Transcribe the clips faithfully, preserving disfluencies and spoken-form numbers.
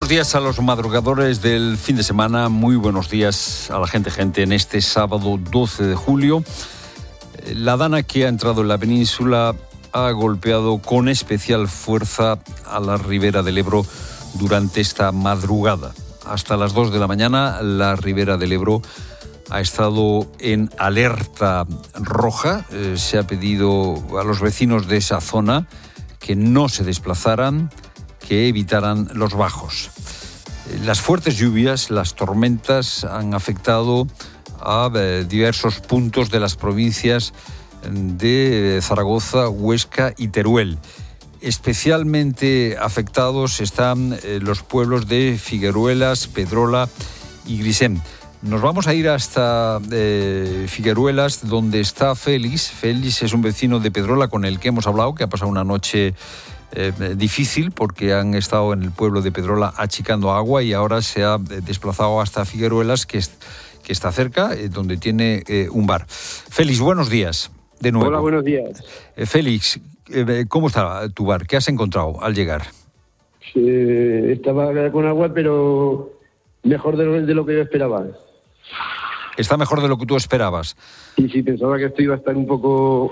Buenos días a los madrugadores del fin de semana, muy buenos días a la gente, gente, en este sábado doce de julio. La dana que ha entrado en la península ha golpeado con especial fuerza a la ribera del Ebro durante esta madrugada. Hasta las dos de la mañana, la ribera del Ebro ha estado en alerta roja. Eh, se ha pedido a los vecinos de esa zona que no se desplazaran, que evitaran los bajos. Las fuertes lluvias, las tormentas han afectado a eh, diversos puntos de las provincias de Zaragoza, Huesca y Teruel. Especialmente afectados están eh, los pueblos de Figueruelas, Pedrola y Grisem. Nos vamos a ir hasta eh, Figueruelas, donde está Félix. Félix es un vecino de Pedrola con el que hemos hablado, que ha pasado una noche Eh, difícil porque han estado en el pueblo de Pedrola achicando agua y ahora se ha desplazado hasta Figueruelas, que, es, que está cerca, eh, donde tiene eh, un bar. Félix, buenos días, de nuevo. Hola, buenos días. Eh, Félix, eh, ¿cómo está tu bar? ¿Qué has encontrado al llegar? Sí, estaba con agua, pero mejor de lo, de lo que yo esperaba. ¿Está mejor de lo que tú esperabas? Sí, sí, pensaba que esto iba a estar un poco...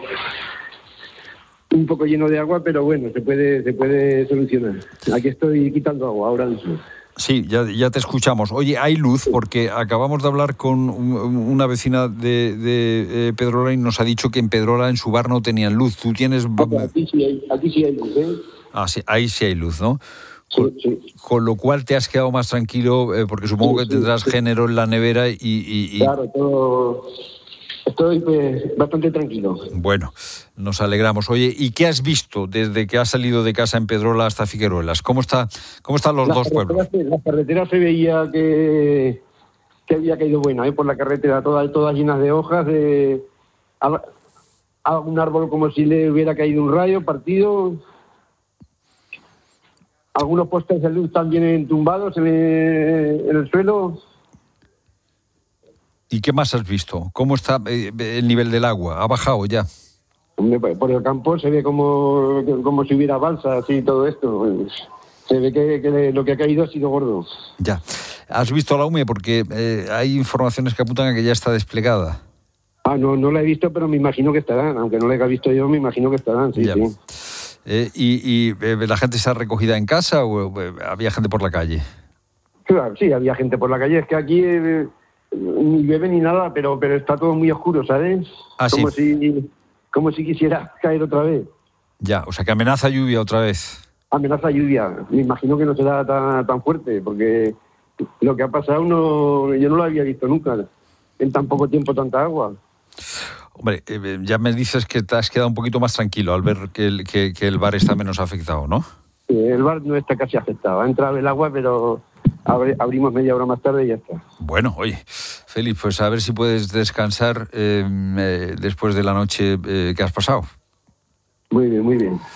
un poco lleno de agua, pero bueno, se puede se puede solucionar. Aquí estoy quitando agua ahora mismo. Sí, ya, ya te escuchamos. Oye, hay luz, porque acabamos de hablar con un, una vecina de, de eh, Pedrola y nos ha dicho que en Pedrola, en su bar, no tenían luz. ¿Tú tienes...? Aquí sí hay, aquí sí hay luz, ¿eh? Ah, sí, ahí sí hay luz, ¿no? Sí, con, sí. con lo cual te has quedado más tranquilo, eh, porque supongo sí, que tendrás sí, sí. género en la nevera y... y, y... Claro, todo... Estoy pues, bastante tranquilo. Bueno, nos alegramos. Oye, ¿y qué has visto desde que has salido de casa en Pedrola hasta Figueruelas? ¿Cómo está, cómo están los las dos pueblos? La carretera se veía que, que había caído buena, ¿eh? Por la carretera, todas todas llenas de hojas, de algún árbol como si le hubiera caído un rayo partido. Algunos postes de luz también entumbados en el, en el suelo. ¿Y qué más has visto? ¿Cómo está el nivel del agua? ¿Ha bajado ya? Por el campo se ve como, como si hubiera balsa, así todo esto. Se ve que, que lo que ha caído ha sido gordo. Ya. ¿Has visto la U M E? Porque eh, hay informaciones que apuntan a que ya está desplegada. Ah, no, no la he visto, pero me imagino que estarán. Aunque no la haya visto yo, me imagino que estarán, sí, ya. sí. Eh, ¿Y, y eh, la gente se ha recogida en casa o eh, había gente por la calle? Claro, sí, había gente por la calle. Es que aquí... Eh, ni llueve ni nada, pero pero está todo muy oscuro, ¿sabes? Ah, como sí. si como si quisiera caer otra vez. Ya, o sea que amenaza lluvia otra vez. Amenaza lluvia. Me imagino que no será tan tan fuerte, porque lo que ha pasado no yo no lo había visto nunca. En tan poco tiempo tanta agua. Hombre, eh, ya me dices que te has quedado un poquito más tranquilo al ver que el, que, que el bar está menos afectado, ¿no? Sí, el bar no está casi afectado. Ha entrado el agua, pero abrimos media hora más tarde y ya está. Bueno, oye, Félix, pues a ver si puedes descansar eh, eh, después de la noche eh, que has pasado. Muy bien, muy bien.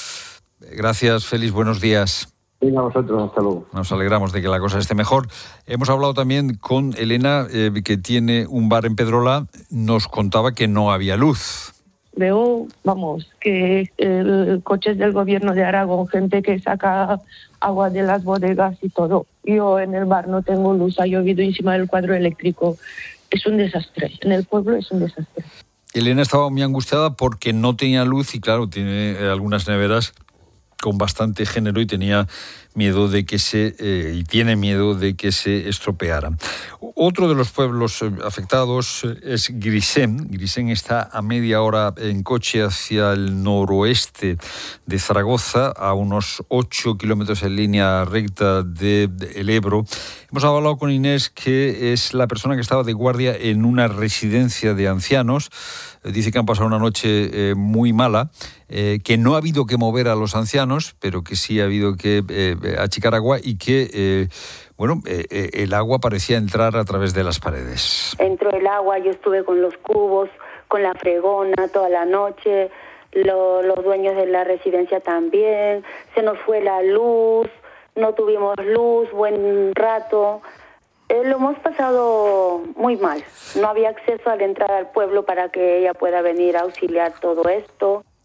Gracias, Félix, buenos días. Venga, a vosotros, hasta luego. Nos alegramos de que la cosa esté mejor. Hemos hablado también con Elena, eh, que tiene un bar en Pedrola. Nos contaba que no había luz. Veo, vamos, que el coches del gobierno de Aragón, gente que saca agua de las bodegas y todo. Yo en el bar no tengo luz, ha llovido encima del cuadro eléctrico. Es un desastre, en el pueblo es un desastre. Elena estaba muy angustiada porque no tenía luz y claro, tiene eh, algunas neveras con bastante género y tenía miedo de que se eh, y tiene miedo de que se estropearan. Otro de los pueblos afectados es Grisem. Grisem está a media hora en coche hacia el noroeste de Zaragoza, a unos ocho kilómetros en línea recta del de Ebro. Hemos hablado con Inés, que es la persona que estaba de guardia en una residencia de ancianos. Dice que han pasado una noche eh, muy mala, eh, que no ha habido que mover a los ancianos, pero que sí ha habido que eh, achicar agua y que, eh, bueno, eh, el agua parecía entrar a través de las paredes. Entró el agua, yo estuve con los cubos, con la fregona toda la noche, lo, los dueños de la residencia también, se nos fue la luz, no tuvimos luz buen rato. Eh, lo hemos pasado muy mal. No había acceso a la entrada al pueblo para que ella pueda venir a auxiliar todo esto.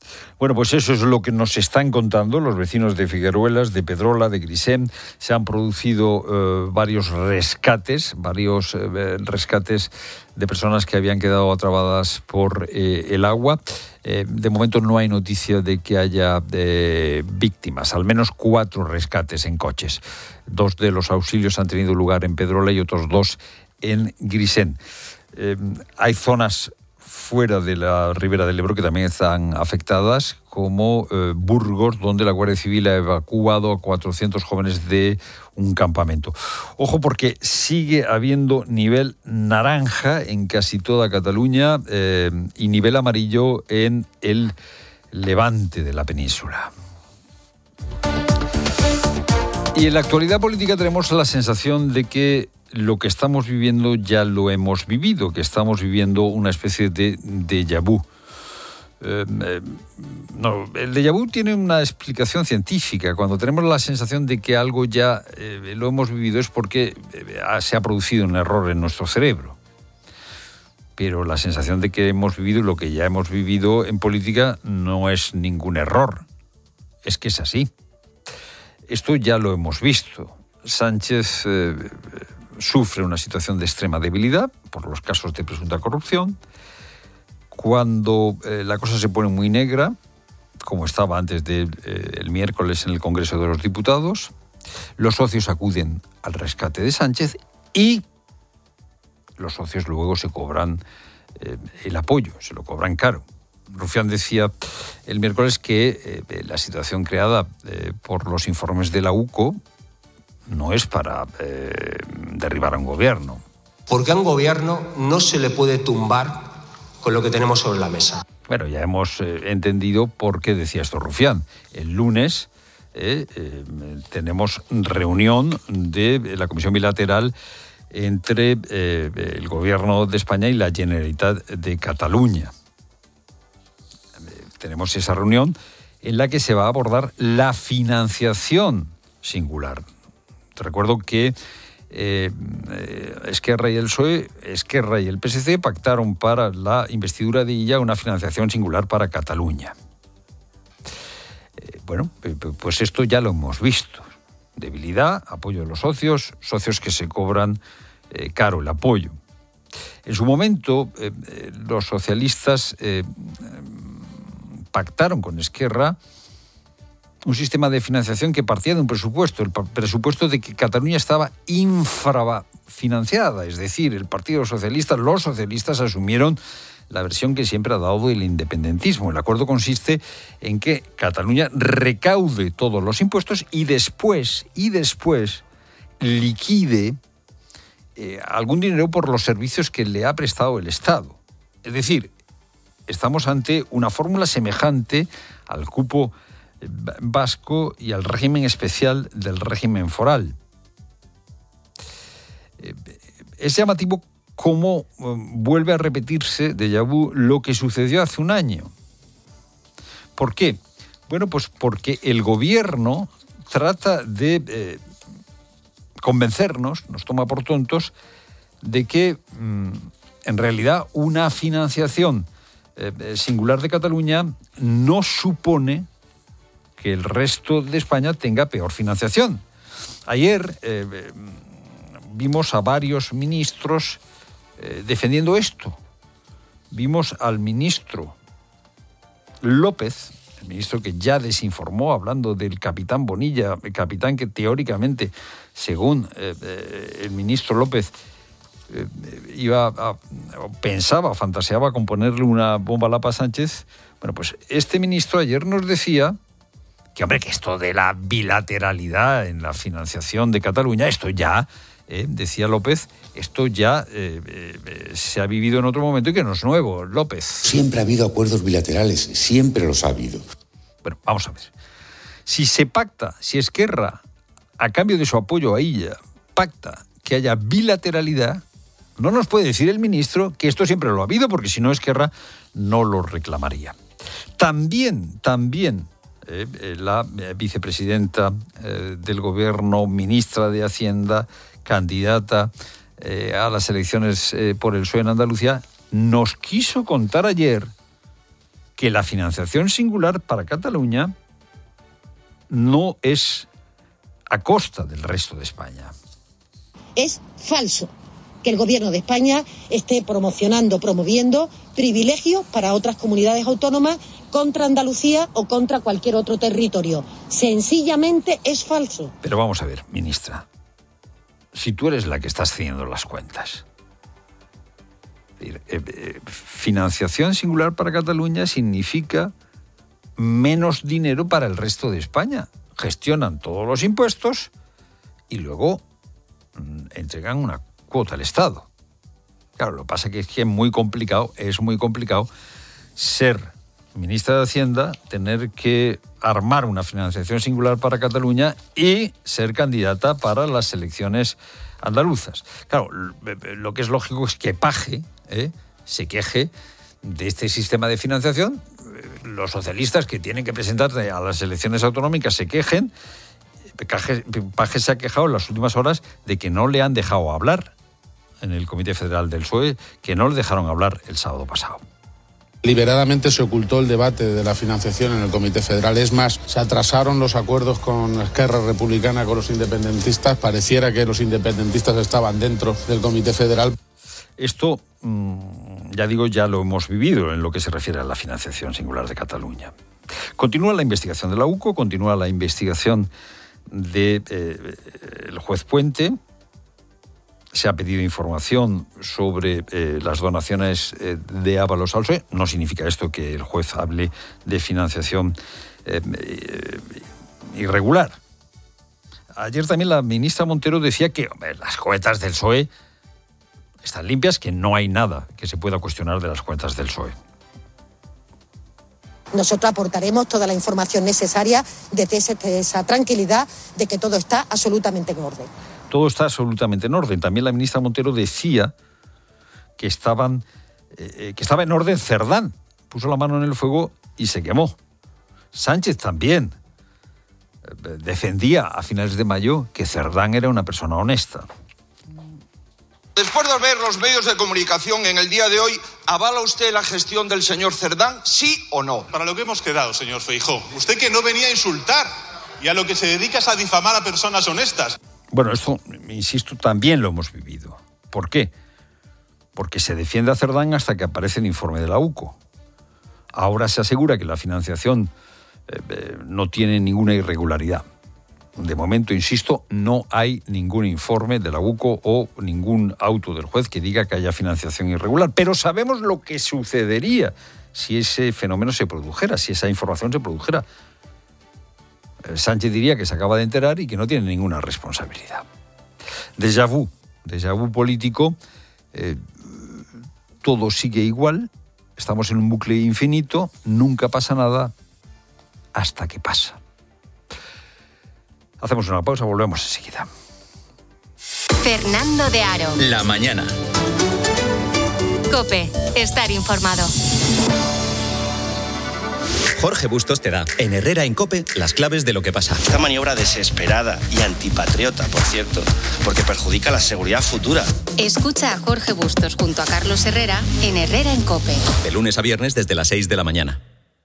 Bueno, pues eso es lo que nos están contando los vecinos de Figueruelas, de Pedrola, de Grisén. Se han producido eh, varios rescates, varios eh, rescates de personas que habían quedado atrapadas por eh, el agua. Eh, de momento no hay noticia de que haya eh, víctimas, al menos cuatro rescates en coches. Dos de los auxilios han tenido lugar en Pedrola y otros dos en Grisén. Eh, hay zonas fuera de la Ribera del Ebro que también están afectadas, como eh, Burgos, donde la Guardia Civil ha evacuado a cuatrocientos jóvenes de un campamento. Ojo, porque sigue habiendo nivel naranja en casi toda Cataluña eh, y nivel amarillo en el levante de la península. Y en la actualidad política tenemos la sensación de que lo que estamos viviendo ya lo hemos vivido, que estamos viviendo una especie de déjà vu. Eh, eh, no, el déjà vu tiene una explicación científica. Cuando tenemos la sensación de que algo ya eh, lo hemos vivido es porque eh, se ha producido un error en nuestro cerebro. Pero la sensación de que hemos vivido lo que ya hemos vivido en política no es ningún error. Es que es así. Esto ya lo hemos visto. Sánchez eh, sufre una situación de extrema debilidad por los casos de presunta corrupción. Cuando eh, la cosa se pone muy negra, como estaba antes del eh, miércoles en el Congreso de los Diputados, los socios acuden al rescate de Sánchez y los socios luego se cobran eh, el apoyo, se lo cobran caro. Rufián decía el miércoles que eh, la situación creada eh, por los informes de la U C O no es para eh, derribar a un gobierno. Porque a un gobierno no se le puede tumbar con lo que tenemos sobre la mesa. Bueno, ya hemos eh, entendido por qué decía esto Rufián. El lunes eh, eh, tenemos reunión de la Comisión Bilateral entre eh, el Gobierno de España y la Generalitat de Cataluña. Eh, tenemos esa reunión en la que se va a abordar la financiación singular. Te recuerdo que eh, eh, Esquerra y el P S O E, Esquerra y el P S C pactaron para la investidura de Illa una financiación singular para Cataluña. Eh, bueno, pues esto ya lo hemos visto. Debilidad, apoyo de los socios, socios que se cobran eh, caro el apoyo. En su momento, eh, eh, los socialistas eh, pactaron con Esquerra un sistema de financiación que partía de un presupuesto, el presupuesto de que Cataluña estaba infrafinanciada, es decir, el Partido Socialista, los socialistas asumieron la versión que siempre ha dado el independentismo. El acuerdo consiste en que Cataluña recaude todos los impuestos y después, y después liquide eh, algún dinero por los servicios que le ha prestado el Estado. Es decir, estamos ante una fórmula semejante al cupo vasco y al régimen especial del régimen foral. Es llamativo cómo vuelve a repetirse déjà vu lo que sucedió hace un año. ¿Por qué? Bueno, pues porque el gobierno trata de eh, convencernos, nos toma por tontos, de que mmm, en realidad una financiación eh, singular de Cataluña no supone que el resto de España tenga peor financiación. Ayer eh, vimos a varios ministros eh, defendiendo esto. Vimos al ministro López, el ministro que ya desinformó hablando del capitán Bonilla, el capitán que teóricamente, según eh, eh, el ministro López, eh, iba a, pensaba, fantaseaba con ponerle una bomba a Lapa Sánchez. Bueno, pues este ministro ayer nos decía que, hombre, que esto de la bilateralidad en la financiación de Cataluña, esto ya, eh, decía López, esto ya eh, eh, se ha vivido en otro momento y que no es nuevo, López. Siempre ha habido acuerdos bilaterales, siempre los ha habido. Bueno, vamos a ver. Si se pacta, si Esquerra, a cambio de su apoyo a Illa, pacta que haya bilateralidad, no nos puede decir el ministro que esto siempre lo ha habido, porque si no Esquerra no lo reclamaría. También, también, Eh, eh, la eh, vicepresidenta eh, del Gobierno, ministra de Hacienda, candidata eh, a las elecciones eh, por el P S O E en Andalucía, nos quiso contar ayer que la financiación singular para Cataluña no es a costa del resto de España. Es falso que el Gobierno de España esté promocionando, promoviendo privilegios para otras comunidades autónomas contra Andalucía o contra cualquier otro territorio. Sencillamente es falso. Pero vamos a ver, ministra, si tú eres la que está haciendo las cuentas, eh, eh, financiación singular para Cataluña significa menos dinero para el resto de España. Gestionan todos los impuestos y luego mmm, entregan una cuota al Estado. Claro, lo que pasa es que es muy complicado, es muy complicado ser ministra de Hacienda, tener que armar una financiación singular para Cataluña y ser candidata para las elecciones andaluzas. Claro, lo que es lógico es que Paje ¿eh? se queje de este sistema de financiación. Los socialistas que tienen que presentarse a las elecciones autonómicas se quejen. Paje se ha quejado en las últimas horas de que no le han dejado hablar en el Comité Federal del P S O E, que no le dejaron hablar el sábado pasado. Deliberadamente se ocultó el debate de la financiación en el Comité Federal. Es más, se atrasaron los acuerdos con Esquerra Republicana, con los independentistas. Pareciera que los independentistas estaban dentro del Comité Federal. Esto, ya digo, ya lo hemos vivido en lo que se refiere a la financiación singular de Cataluña. Continúa la investigación de la U C O, continúa la investigación del de, eh, juez Puente. Se ha pedido información sobre eh, las donaciones eh, de Ábalos al P S O E. No significa esto que el juez hable de financiación eh, eh, irregular. Ayer también la ministra Montero decía que hombre, las cuentas del P S O E están limpias, que no hay nada que se pueda cuestionar de las cuentas del P S O E. Nosotros aportaremos toda la información necesaria desde esa tranquilidad de que todo está absolutamente en orden. Todo está absolutamente en orden. También la ministra Montero decía que, estaban, eh, que estaba en orden Cerdán. Puso la mano en el fuego y se quemó. Sánchez también eh, defendía a finales de mayo que Cerdán era una persona honesta. Después de ver los medios de comunicación en el día de hoy, ¿avala usted la gestión del señor Cerdán, sí o no? Para lo que hemos quedado, señor Feijóo. Usted que no venía a insultar y a lo que se dedica es a difamar a personas honestas. Bueno, esto, insisto, también lo hemos vivido. ¿Por qué? Porque se defiende a Cerdán hasta que aparece el informe de la U C O. Ahora se asegura que la financiación eh, eh, no tiene ninguna irregularidad. De momento, insisto, no hay ningún informe de la U C O o ningún auto del juez que diga que haya financiación irregular. Pero sabemos lo que sucedería si ese fenómeno se produjera, si esa información se produjera. Sánchez diría que se acaba de enterar y que no tiene ninguna responsabilidad. Déjà vu, déjà vu político, eh, todo sigue igual, estamos en un bucle infinito, nunca pasa nada hasta que pasa. Hacemos una pausa, volvemos enseguida. Fernando de Aro. La mañana. COPE, estar informado. Jorge Bustos te da, en Herrera en COPE, las claves de lo que pasa. Esta maniobra desesperada y antipatriota, por cierto, porque perjudica la seguridad futura. Escucha a Jorge Bustos junto a Carlos Herrera en Herrera en COPE. De lunes a viernes desde las seis de la mañana.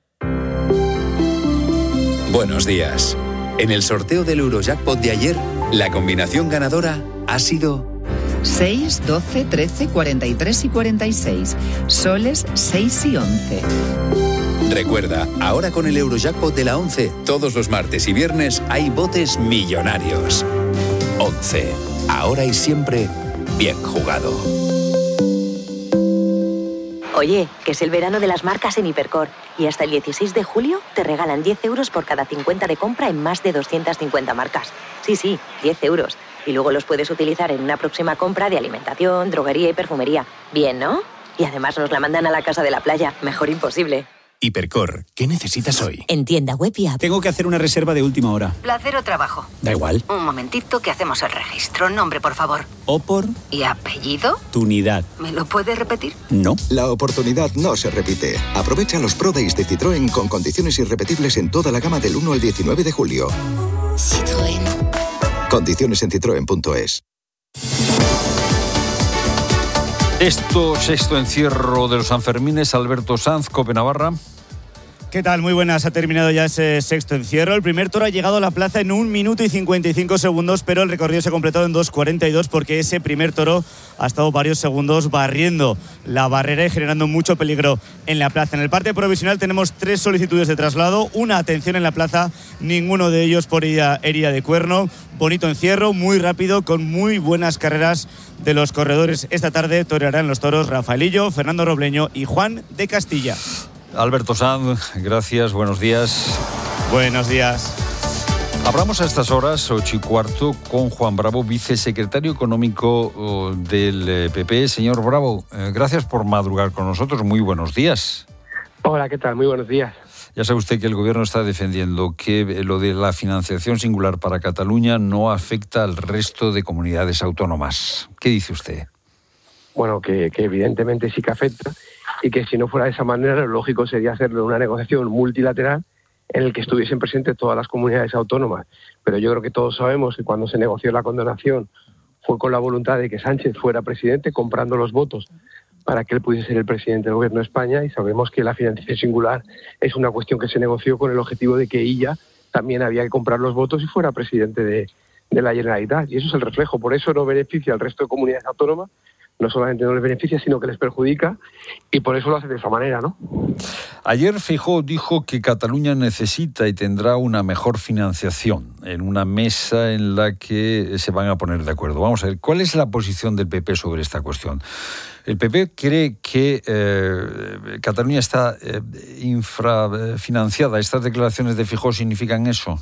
Buenos días. En el sorteo del Eurojackpot de ayer, la combinación ganadora ha sido seis, doce, trece, cuarenta y tres y cuarenta y seis. Soles seis y once. Recuerda, ahora con el Eurojackpot de la once, todos los martes y viernes hay botes millonarios. once. Ahora y siempre, bien jugado. Oye, que es el verano de las marcas en Hipercor. Y hasta el dieciséis de julio te regalan diez euros por cada cincuenta de compra en más de doscientas cincuenta marcas. Sí, sí, diez euros. Y luego los puedes utilizar en una próxima compra de alimentación, droguería y perfumería. Bien, ¿no? Y además nos la mandan a la casa de la playa. Mejor imposible. Hipercor, ¿qué necesitas hoy? En tienda web y app. Tengo que hacer una reserva de última hora. ¿Placer o trabajo? Da igual. Un momentito que hacemos el registro. Nombre, por favor. ¿O por? ¿Y apellido? Tunidad. ¿Me lo puede repetir? No. La oportunidad no se repite. Aprovecha los Pro Days de Citroën con condiciones irrepetibles en toda la gama del uno al diecinueve de julio. Citroën. Condiciones en citroen punto es. Esto, sexto encierro de los Sanfermines, Alberto Sanz, COPE Navarra. ¿Qué tal? Muy buenas. Ha terminado ya ese sexto encierro. El primer toro ha llegado a la plaza en un minuto y cincuenta y cinco segundos, pero el recorrido se ha completado en dos cuarenta y dos porque ese primer toro ha estado varios segundos barriendo la barrera y generando mucho peligro en la plaza. En el parte provisional tenemos tres solicitudes de traslado, una atención en la plaza, ninguno de ellos por herida, herida de cuerno. Bonito encierro, muy rápido, con muy buenas carreras de los corredores. Esta tarde torearán los toros Rafaelillo, Fernando Robleño y Juan de Castilla. Alberto Sanz, gracias, buenos días. Buenos días. Hablamos a estas horas, ocho y cuarto, con Juan Bravo, vicesecretario económico del P P. Señor Bravo, eh, gracias por madrugar con nosotros. Muy buenos días. Hola, ¿qué tal? Muy buenos días. Ya sabe usted que el Gobierno está defendiendo que lo de la financiación singular para Cataluña no afecta al resto de comunidades autónomas. ¿Qué dice usted? Bueno, que, que evidentemente sí que afecta y que si no fuera de esa manera, lo lógico sería hacerlo una negociación multilateral en el que estuviesen presentes todas las comunidades autónomas. Pero yo creo que todos sabemos que cuando se negoció la condonación fue con la voluntad de que Sánchez fuera presidente, comprando los votos para que él pudiese ser el presidente del Gobierno de España, y sabemos que la financiación singular es una cuestión que se negoció con el objetivo de que ella también había que comprar los votos y fuera presidente de, de la Generalitat. Y eso es el reflejo. Por eso no beneficia al resto de comunidades autónomas. No solamente no les beneficia, sino que les perjudica, y por eso lo hace de esa manera, ¿no? Ayer Feijóo dijo que Cataluña necesita y tendrá una mejor financiación en una mesa en la que se van a poner de acuerdo. Vamos a ver, ¿cuál es la posición del P P sobre esta cuestión? ¿El P P cree que eh, Cataluña está eh, infrafinanciada? ¿Estas declaraciones de Feijóo significan eso?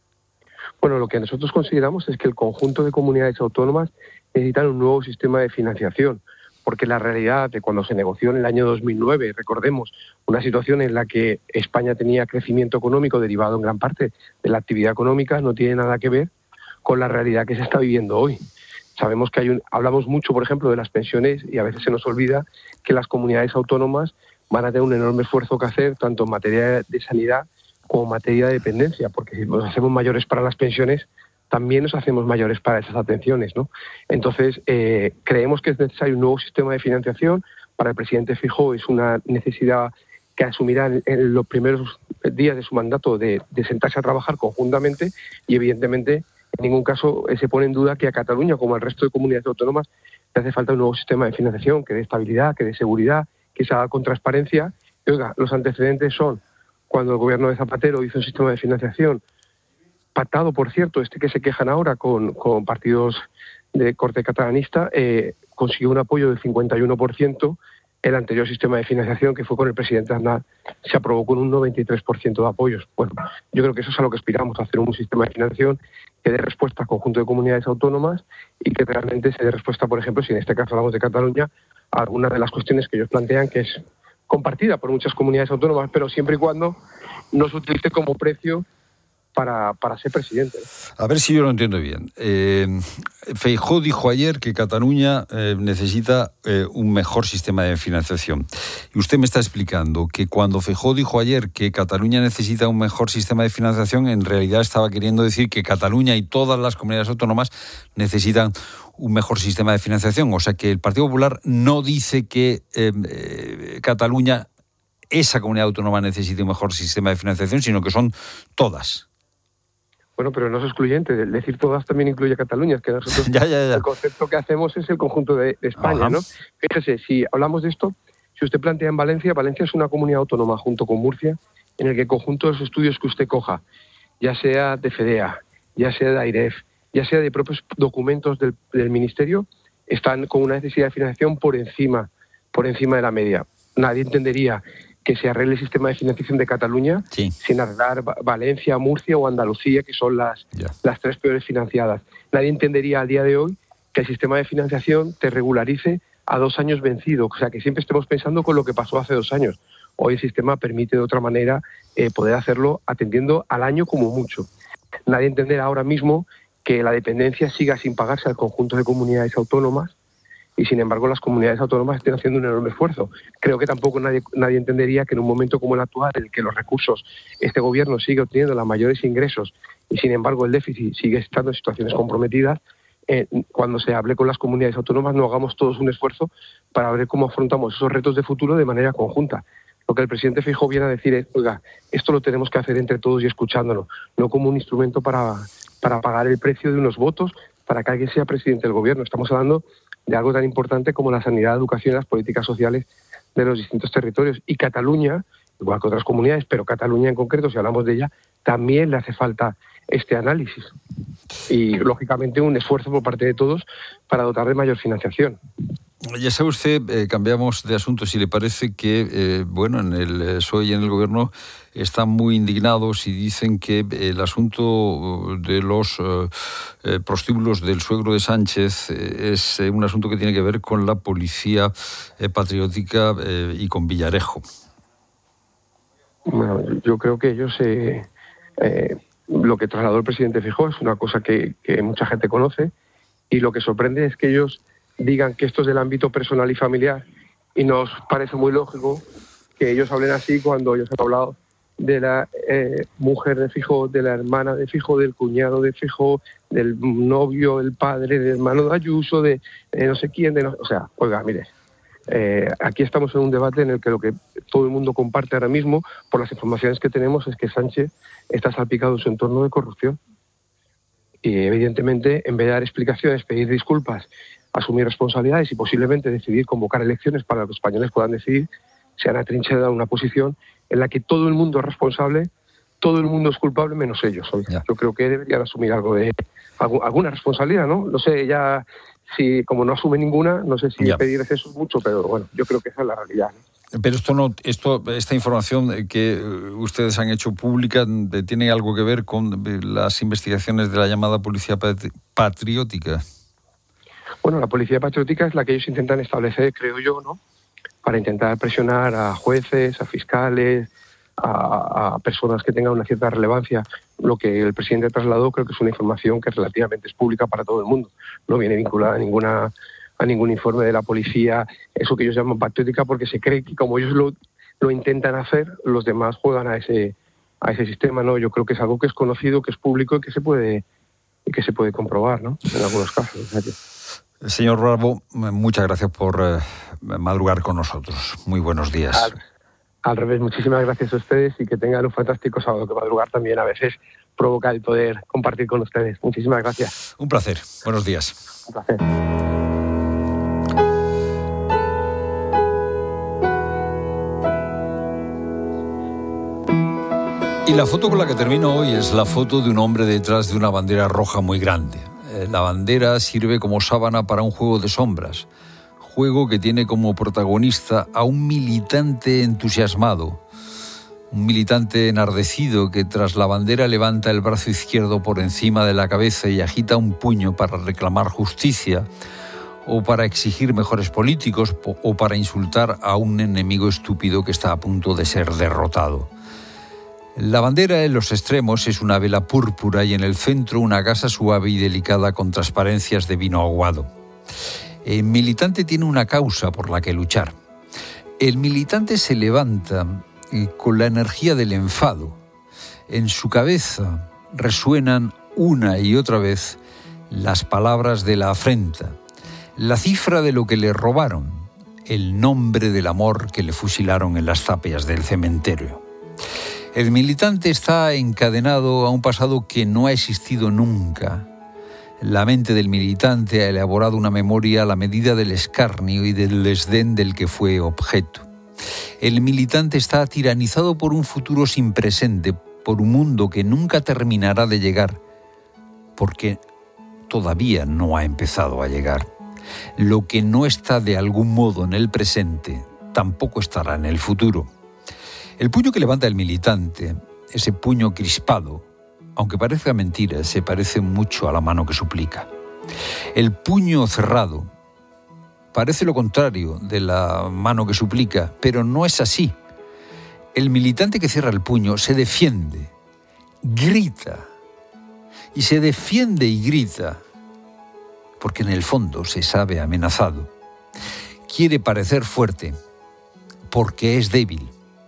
Bueno, lo que nosotros consideramos es que el conjunto de comunidades autónomas necesitan un nuevo sistema de financiación, porque la realidad de cuando se negoció en el año dos mil nueve, recordemos, una situación en la que España tenía crecimiento económico derivado en gran parte de la actividad económica, no tiene nada que ver con la realidad que se está viviendo hoy. Sabemos que hay un, hablamos mucho, por ejemplo, de las pensiones, y a veces se nos olvida que las comunidades autónomas van a tener un enorme esfuerzo que hacer, tanto en materia de sanidad como en materia de dependencia, porque si nos hacemos mayores para las pensiones, también nos hacemos mayores para esas atenciones, ¿no? Entonces, eh, creemos que es necesario un nuevo sistema de financiación. Para el presidente Feijóo es una necesidad que asumirá en, en los primeros días de su mandato de, de sentarse a trabajar conjuntamente, y evidentemente en ningún caso se pone en duda que a Cataluña, como al resto de comunidades autónomas, le hace falta un nuevo sistema de financiación que dé estabilidad, que dé seguridad, que se haga con transparencia. Y, oiga, los antecedentes son cuando el gobierno de Zapatero hizo un sistema de financiación pactado, por cierto, este que se quejan ahora con, con partidos de corte catalanista, eh, consiguió un apoyo del cincuenta y uno por ciento. El anterior sistema de financiación, que fue con el presidente Aznar, se aprobó con un noventa y tres por ciento de apoyos. Bueno, yo creo que eso es a lo que aspiramos, a hacer un sistema de financiación que dé respuesta al conjunto de comunidades autónomas y que realmente se dé respuesta, por ejemplo, si en este caso hablamos de Cataluña, a algunas de las cuestiones que ellos plantean, que es compartida por muchas comunidades autónomas, pero siempre y cuando no se utilice como precio Para, para ser presidente. A ver si yo lo entiendo bien. Eh, Feijóo dijo ayer que Cataluña eh, necesita eh, un mejor sistema de financiación. Y usted me está explicando que cuando Feijóo dijo ayer que Cataluña necesita un mejor sistema de financiación, en realidad estaba queriendo decir que Cataluña y todas las comunidades autónomas necesitan un mejor sistema de financiación. O sea que el Partido Popular no dice que eh, eh, Cataluña, esa comunidad autónoma, necesite un mejor sistema de financiación, sino que son todas. Bueno, pero no es excluyente. Decir todas también incluye a Cataluña. Es que nosotros ya, ya, ya. el concepto que hacemos es el conjunto de, de España, Ajá. ¿no? Fíjese, si hablamos de esto, si usted plantea en Valencia, Valencia es una comunidad autónoma junto con Murcia, en el que el conjunto de los estudios que usted coja, ya sea de FEDEA, ya sea de AIREF, ya sea de propios documentos del, del Ministerio, están con una necesidad de financiación por encima, por encima de la media. Nadie entendería que se arregle el sistema de financiación de Cataluña sí. sin arreglar Valencia, Murcia o Andalucía, que son las, yeah. las tres peores financiadas. Nadie entendería al día de hoy que el sistema de financiación te regularice a dos años vencido, o sea, que siempre estemos pensando con lo que pasó hace dos años. Hoy el sistema permite de otra manera eh, poder hacerlo atendiendo al año como mucho. Nadie entenderá ahora mismo que la dependencia siga sin pagarse al conjunto de comunidades autónomas, y sin embargo las comunidades autónomas estén haciendo un enorme esfuerzo. Creo que tampoco nadie, nadie entendería que en un momento como el actual, en el que los recursos, este gobierno sigue obteniendo los mayores ingresos y sin embargo el déficit sigue estando en situaciones comprometidas, eh, cuando se hable con las comunidades autónomas no hagamos todos un esfuerzo para ver cómo afrontamos esos retos de futuro de manera conjunta. Lo que el presidente Feijóo viene a decir es, oiga, esto lo tenemos que hacer entre todos y escuchándonos, no como un instrumento para, para pagar el precio de unos votos para que alguien sea presidente del gobierno. Estamos hablando de algo tan importante como la sanidad, la educación y las políticas sociales de los distintos territorios. Y Cataluña, igual que otras comunidades, pero Cataluña en concreto, si hablamos de ella, también le hace falta este análisis. Y, lógicamente, un esfuerzo por parte de todos para dotar de mayor financiación. Ya sabe usted, eh, cambiamos de asunto, si le parece que, eh, bueno, en el P S O E y en el Gobierno están muy indignados y dicen que el asunto de los eh, prostíbulos del suegro de Sánchez eh, es un asunto que tiene que ver con la policía eh, patriótica eh, y con Villarejo. Bueno, yo creo que ellos, eh, eh, lo que trasladó el presidente Feijóo es una cosa que, que mucha gente conoce, y lo que sorprende es que ellos digan que esto es del ámbito personal y familiar, y nos parece muy lógico que ellos hablen así cuando ellos han hablado de la eh, mujer de Feijóo, de la hermana de Feijóo, del cuñado de Feijóo, del novio, el padre, del hermano de Ayuso, de, de no sé quién, de no, o sea, oiga, mire, eh, aquí estamos en un debate en el que lo que todo el mundo comparte ahora mismo, por las informaciones que tenemos, es que Sánchez está salpicado en su entorno de corrupción. Y evidentemente, en vez de dar explicaciones, pedir disculpas, asumir responsabilidades y posiblemente decidir convocar elecciones para que los españoles puedan decidir, se han atrincherado en una posición en la que todo el mundo es responsable, todo el mundo es culpable menos ellos. Yo creo que deberían asumir algo de alguna responsabilidad, ¿no? No sé ya si, como no asume ninguna, no sé si ya. pedirles eso es mucho, pero bueno, yo creo que esa es la realidad, ¿no? Pero esto no, esto, esta información que ustedes han hecho pública tiene algo que ver con las investigaciones de la llamada policía patriótica. Bueno, la policía patriótica es la que ellos intentan establecer, creo yo, ¿no? Para intentar presionar a jueces, a fiscales, a, a personas que tengan una cierta relevancia. Lo que el presidente trasladó creo que es una información que relativamente es pública para todo el mundo. No viene vinculada a ninguna a ningún informe de la policía, eso que ellos llaman patriótica, porque se cree que como ellos lo, lo intentan hacer, los demás juegan a ese a ese sistema, ¿no? Yo creo que es algo que es conocido, que es público y que se puede y que se puede comprobar, ¿no? En algunos casos. O sea que... Señor Rabo, muchas gracias por eh, madrugar con nosotros. Muy buenos días. Al, al revés, muchísimas gracias a ustedes y que tengan un fantástico sábado, que madrugar también a veces provoca el poder compartir con ustedes. Muchísimas gracias. Un placer. Buenos días. Un placer. Y la foto con la que termino hoy es la foto de un hombre detrás de una bandera roja muy grande. La bandera sirve como sábana para un juego de sombras, juego que tiene como protagonista a un militante entusiasmado, un militante enardecido que tras la bandera levanta el brazo izquierdo por encima de la cabeza y agita un puño para reclamar justicia, o para exigir mejores políticos, o para insultar a un enemigo estúpido que está a punto de ser derrotado. La bandera en los extremos es una vela púrpura y en el centro una gasa suave y delicada con transparencias de vino aguado. El militante tiene una causa por la que luchar. El militante se levanta con la energía del enfado. En su cabeza resuenan una y otra vez las palabras de la afrenta, la cifra de lo que le robaron, el nombre del amor que le fusilaron en las tapias del cementerio. El militante está encadenado a un pasado que no ha existido nunca. La mente del militante ha elaborado una memoria a la medida del escarnio y del desdén del que fue objeto. El militante está tiranizado por un futuro sin presente, por un mundo que nunca terminará de llegar, porque todavía no ha empezado a llegar. Lo que no está de algún modo en el presente, tampoco estará en el futuro. El puño que levanta el militante, ese puño crispado, aunque parezca mentira, se parece mucho a la mano que suplica. El puño cerrado parece lo contrario de la mano que suplica, pero no es así. El militante que cierra el puño se defiende, grita, y se defiende y grita, porque en el fondo se sabe amenazado. Quiere parecer fuerte, porque es débil.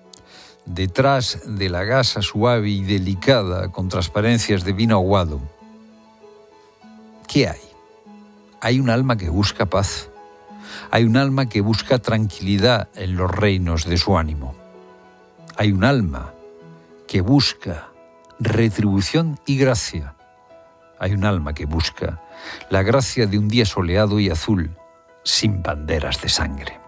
Detrás de la gasa suave y delicada con transparencias de vino aguado, ¿qué hay? Hay un alma que busca paz. Hay un alma que busca tranquilidad en los reinos de su ánimo. Hay un alma que busca retribución y gracia. Hay un alma que busca la gracia de un día soleado y azul, sin banderas de sangre.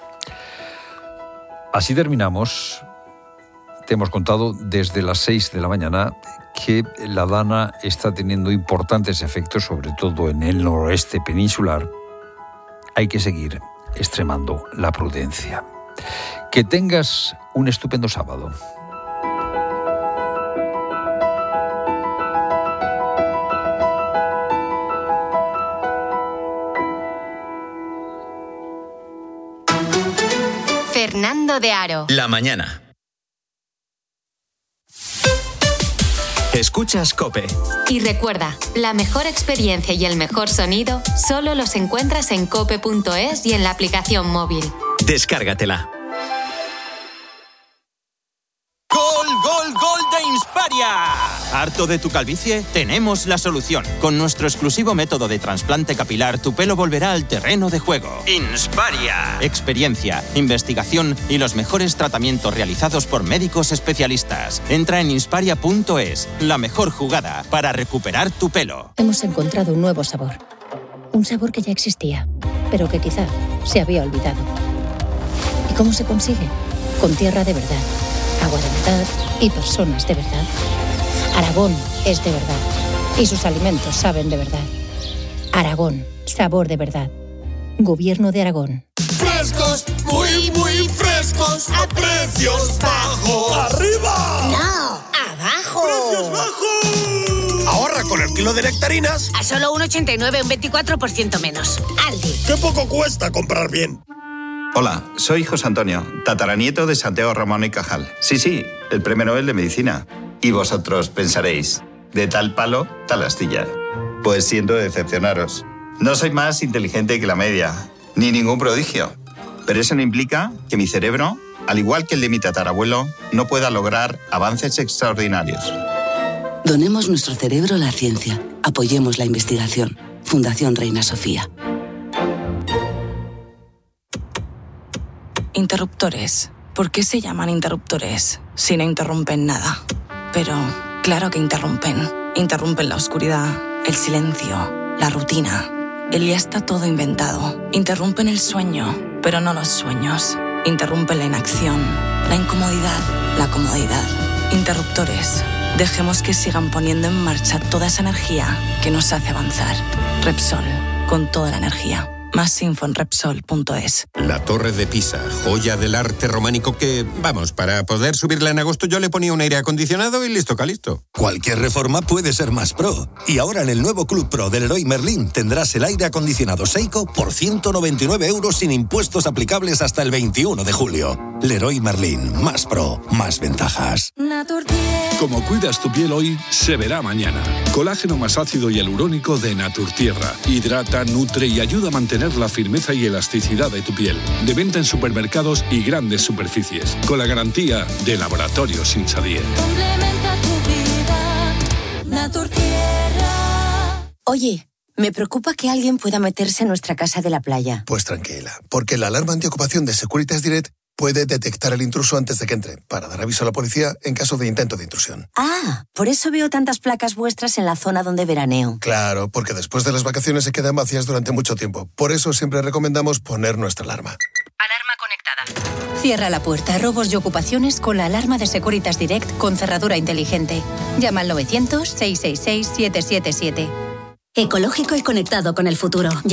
Así terminamos. Te hemos contado desde las seis de la mañana que la Dana está teniendo importantes efectos, sobre todo en el noroeste peninsular. Hay que seguir extremando la prudencia. Que tengas un estupendo sábado. Fernando de Aro. La mañana. Escuchas COPE. Y recuerda, la mejor experiencia y el mejor sonido solo los encuentras en cope punto es y en la aplicación móvil. Descárgatela. ¡Gol, gol, gol de Insparia! ¿Harto de tu calvicie? Tenemos la solución. Con nuestro exclusivo método de trasplante capilar, tu pelo volverá al terreno de juego. Insparia. Experiencia, investigación y los mejores tratamientos realizados por médicos especialistas. Entra en insparia punto es, la mejor jugada para recuperar tu pelo. Hemos encontrado un nuevo sabor. Un sabor que ya existía, pero que quizá se había olvidado. ¿Y cómo se consigue? Con tierra de verdad, agua de verdad y personas de verdad. Aragón es de verdad y sus alimentos saben de verdad. Aragón, sabor de verdad. Gobierno de Aragón. Frescos, muy, muy frescos, a precios bajos. ¡Arriba! No, abajo. ¡Precios bajos! Ahorra con el kilo de nectarinas a solo uno ochenta y nueve, un veinticuatro por ciento menos. Aldi. ¡Qué poco cuesta comprar bien! Hola, soy José Antonio, tataranieto de Santiago Ramón y Cajal. Sí, sí, el premio Nobel de Medicina. Y vosotros pensaréis, de tal palo, tal astilla. Pues siento decepcionaros. No soy más inteligente que la media, ni ningún prodigio. Pero eso no implica que mi cerebro, al igual que el de mi tatarabuelo, no pueda lograr avances extraordinarios. Donemos nuestro cerebro a la ciencia. Apoyemos la investigación. Fundación Reina Sofía. Interruptores. ¿Por qué se llaman interruptores si no interrumpen nada? Pero claro que interrumpen. Interrumpen la oscuridad, el silencio, la rutina. El ya está todo inventado. Interrumpen el sueño, pero no los sueños. Interrumpen la inacción, la incomodidad, la comodidad. Interruptores. Dejemos que sigan poniendo en marcha toda esa energía que nos hace avanzar. Repsol, con toda la energía. Más info en Repsol punto es. La Torre de Pisa, joya del arte románico que, vamos, para poder subirla en agosto yo le ponía un aire acondicionado y listo, calisto. Cualquier reforma puede ser más pro. Y ahora en el nuevo Club Pro del Leroy Merlin tendrás el aire acondicionado Seiko por ciento noventa y nueve euros sin impuestos aplicables hasta el veintiuno de julio. Leroy Merlin, más pro, más ventajas. Como cuidas tu piel hoy, se verá mañana. Colágeno más ácido y hialurónico de Naturtierra. Hidrata, nutre y ayuda a mantener la firmeza y elasticidad de tu piel. De venta en supermercados y grandes superficies. Con la garantía de Laboratorios Insadier. Complementa tu vida, Naturtierra. Oye, me preocupa que alguien pueda meterse en nuestra casa de la playa. Pues tranquila, porque la alarma antiocupación de Securitas Direct puede detectar el intruso antes de que entre, para dar aviso a la policía en caso de intento de intrusión. Ah, por eso veo tantas placas vuestras en la zona donde veraneo. Claro, porque después de las vacaciones se quedan vacías durante mucho tiempo. Por eso siempre recomendamos poner nuestra alarma. Alarma conectada. Cierra la puerta a robos y ocupaciones con la alarma de Securitas Direct con cerradura inteligente. Llama al novecientos, seiscientos sesenta y seis, siete siete siete. Ecológico y conectado con el futuro.